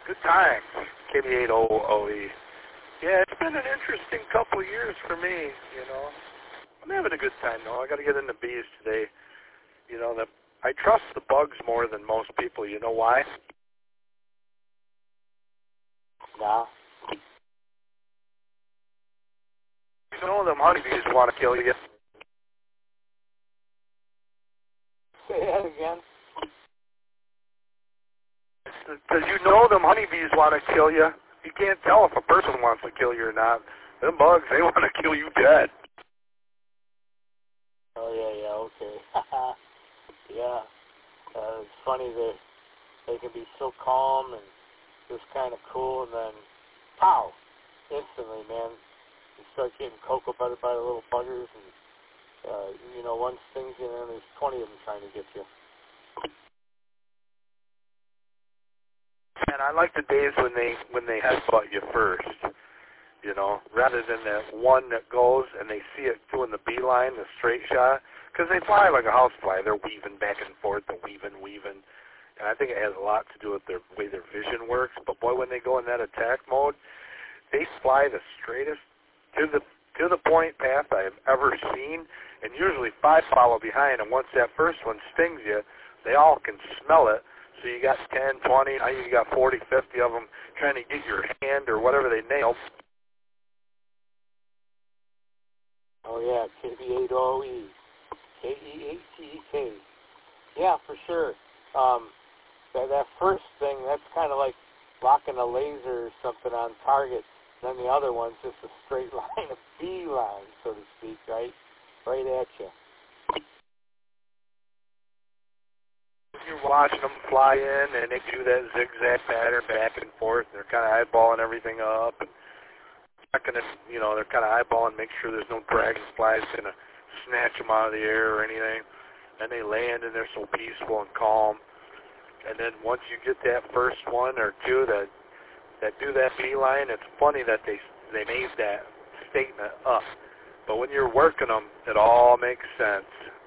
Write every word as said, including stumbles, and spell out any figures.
Good times. K B eight O O E. Yeah, it's been an interesting couple of years for me, you know. I'm having a good time, though. I got to get into bees today. You know, the, I trust the bugs more than most people. You know why? No. You know them honeybees want to kill you. Say that again. Because you know them honeybees want to kill you. You can't tell if a person wants to kill you or not. Them bugs, they want to kill you dead. Oh, yeah, yeah, okay. yeah. Uh, it's funny that they can be so calm and just kind of cool, and then, pow, instantly, man, you start getting cocoa butted by the little buggers, and, uh, you know, one stings you, and then there's twenty of them trying to get you. And I like the days when they when they headbutt you first, you know, rather than that one that goes and they see it doing the beeline, the straight shot, because they fly like a housefly. They're weaving back and forth, they're weaving, weaving. And I think it has a lot to do with their way their vision works. But boy, when they go in that attack mode, they fly the straightest to the to the point path I've ever seen, and usually five follow behind. And once that first one stings you, they all can smell it. So you got ten, twenty, now you got forty, fifty of them trying to get your hand or whatever they nailed. Oh, yeah, K B eight O E. K E eight T E K. Yeah, for sure. Um, that, that first thing, that's kind of like locking a laser or something on target. Then the other one's just a straight line, a beeline, so to speak, right? Right at you. You're watching them fly in, and they do that zigzag pattern back and forth. They're kind of eyeballing everything up, and checking it, you know, they're kind of eyeballing, make sure there's no dragonflies going to snatch them out of the air or anything. And they land, and they're so peaceful and calm. And then once you get that first one or two that that do that beeline, it's funny that they they made that statement up. But when you're working them, it all makes sense.